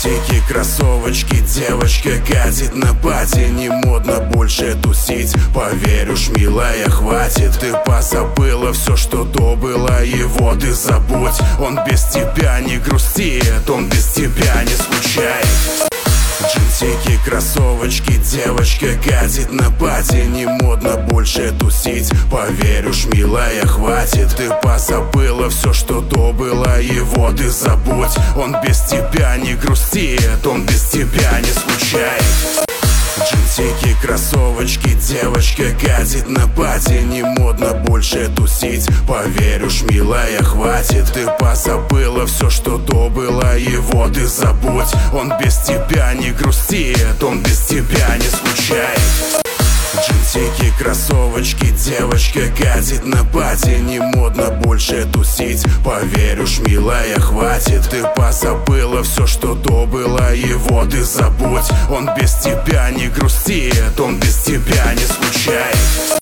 Джинсики, кроссовочки, девочка гадит на пати. Не модно больше тусить, поверь уж, милая, хватит. Ты позабыла все, что до было, его ты забудь. Он без тебя не грустит, он без тебя не скучает. Джинсики, кроссовочки, девочка гадит на пати. Не модно больше тусить, поверь уж, милая, хватит. Ты позабыла все, что до было, его ты забудь. Он без тебя не грустит, он без тебя не скучает. Джинсики, кроссовочки, девочка гадит на пати. Не модно больше тусить, поверь уж, милая, хватит. Ты позабыла все, что до было, его ты забудь. Он без тебя не грустит, он без тебя не скучает. Джинсики, кроссовочки, девочка гадит на пати. Не модно больше тусить, поверь уж, милая, хватит. Ты позабыла все, что до было, его ты забудь. Он без тебя не грустит, он без тебя не скучает.